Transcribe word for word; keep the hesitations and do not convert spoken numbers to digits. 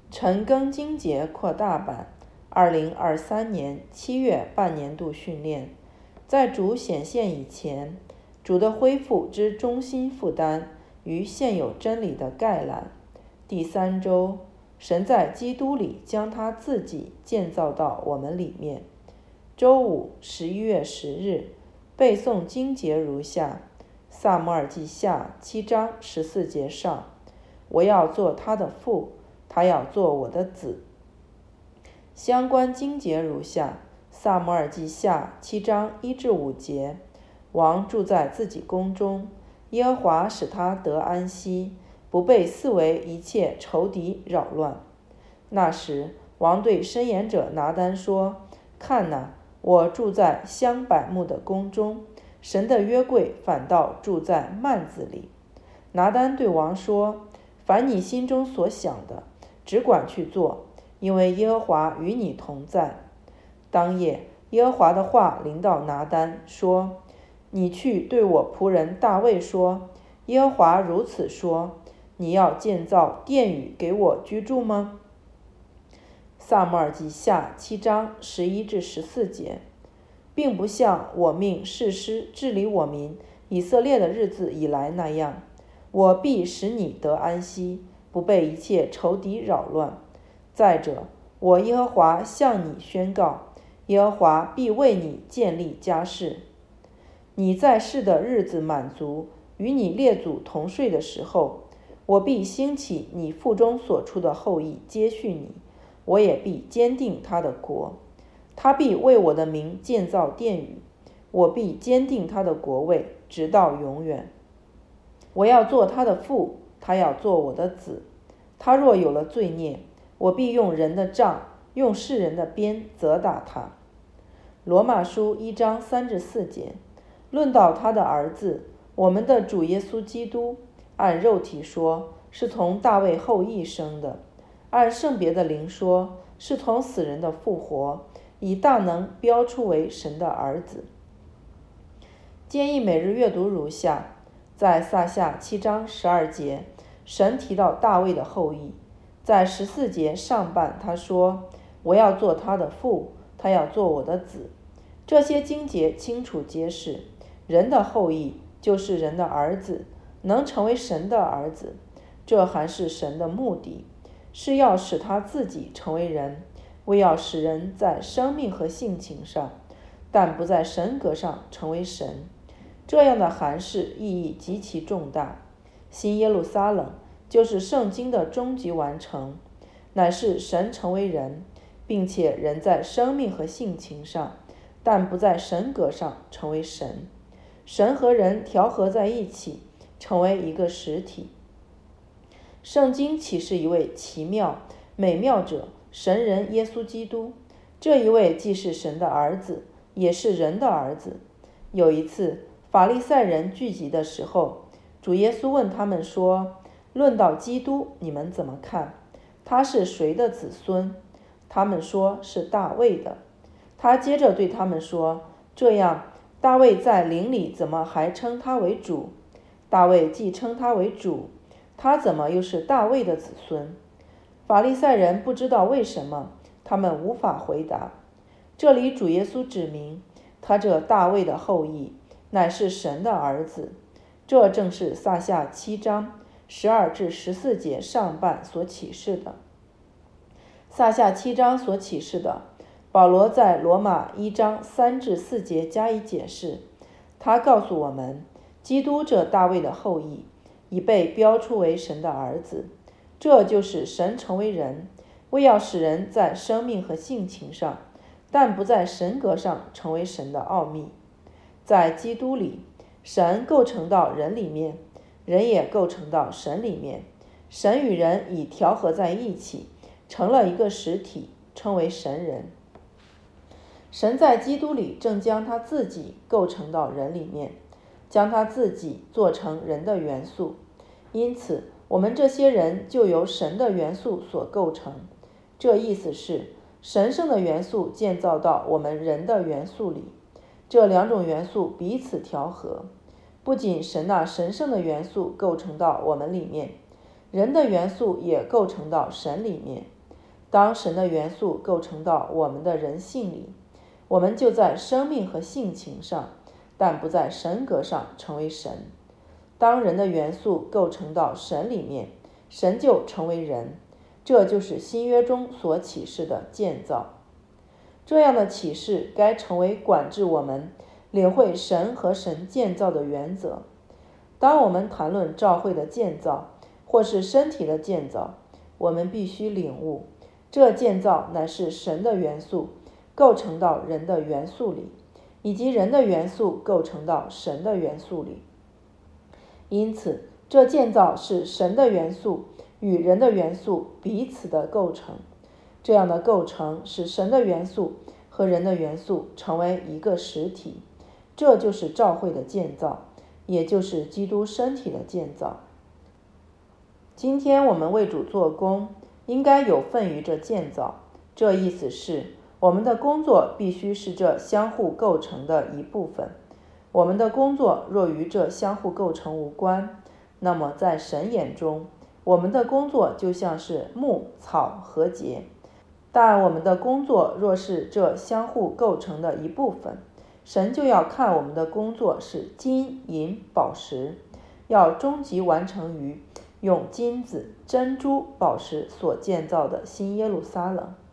陈庚经节扩大版，二零二三年七月半年度训练。在主显现以前，主的恢复之中心负担与现有真理的概览。第三周，神在基督里将他自己建造到我们里面。周五，十一月十日，背诵经节如下：撒母耳记下七章十四节上，我要做他的父，他要做我的子。相关经节如下：撒母耳记下七章一至五节，王住在自己宫中，耶和华使他得安息，不被四围一切仇敌扰乱。那时，王对申言者拿单说：看哪，我住在香柏木的宫中，神的约柜反倒住在幔子里。拿单对王说：凡你心中所想的，只管去做，因为耶和华与你同在。当夜，耶和华的话临到拿单，说：你去对我仆人大卫说，耶和华如此说，你要建造殿宇给我居住吗？撒母耳记下七章十一至十四节，并不像我命士师治理我民以色列的日子以来那样，我必使你得安息，不被一切仇敌扰乱。再者，我耶和华向你宣告，耶和华必为你建立家室。你在世的日子满足，与你列祖同睡的时候，我必兴起你腹中所出的后裔接续你，我也必坚定他的国。他必为我的名建造殿宇，我必坚定他的国位，直到永远。我要做他的父，他要做我的子。他若有了罪孽，我必用人的杖，用世人的鞭责打他。罗马书一章三至四节，论到他的儿子，我们的主耶稣基督，按肉体说，是从大卫后裔生的；按圣别的灵说，是从死人的复活，以大能标出为神的儿子。建议每日阅读如下：在撒下七章十二节，神提到大卫的后裔；在十四节上半，他说：我要做他的父，他要做我的子。这些经节清楚揭示，人的后裔就是人的儿子，能成为神的儿子，这还是神的目的，是要使他自己成为人，为要使人在生命和性情上，但不在神格上成为神。这样的函释意义极其重大。新耶路撒冷就是圣经的终极完成，乃是神成为人，并且人在生命和性情上，但不在神格上成为神。神和人调和在一起，成为一个实体。圣经启示一位奇妙美妙者，神人耶稣基督。这一位既是神的儿子，也是人的儿子。有一次，法利赛人聚集的时候，主耶稣问他们说：论到基督，你们怎么看？他是谁的子孙？他们说是大卫的。他接着对他们说：这样，大卫在灵里怎么还称他为主？大卫既称他为主，他怎么又是大卫的子孙？法利赛人不知道为什么，他们无法回答。这里主耶稣指明，他这大卫的后裔乃是神的儿子。这正是撒下七章十二至十四节上半所启示的。撒下七章所启示的，保罗在罗马一章三至四节加以解释。他告诉我们，基督这大卫的后裔已被标出为神的儿子，这就是神成为人，为要使人在生命和性情上，但不在神格上成为神的奥秘。在基督里，神构成到人里面，人也构成到神里面，神与人已调和在一起，成了一个实体，称为神人。神在基督里正将他自己构成到人里面，将他自己做成人的元素，因此我们这些人就由神的元素所构成。这意思是，神圣的元素建造到我们人的元素里，这两种元素彼此调和。不仅神那神圣的元素构成到我们里面，人的元素也构成到神里面。 当神的元素构成到我们的人性里，我们就在生命和性情上，但不在神格上成为神。当人的元素构成到神里面，神就成为人。这就是新约中所启示的建造。这样的启示该成为管制我们领会神和神建造的原则。当我们谈论教会的建造或是身体的建造，我们必须领悟，这建造乃是神的元素构成到人的元素里，以及人的元素构成到神的元素里。因此，这建造是神的元素与人的元素彼此的构成。这样的构成使神的元素和人的元素成为一个实体，这就是教会的建造，也就是基督身体的建造。今天我们为主做工，应该有份于这建造。这意思是，我们的工作必须是这相互构成的一部分。我们的工作若与这相互构成无关，那么在神眼中，我们的工作就像是木、草和节。但我们的工作若是这相互构成的一部分，神就要看我们的工作是金、银、宝石，要终极完成于用金子、珍珠、宝石所建造的新耶路撒冷。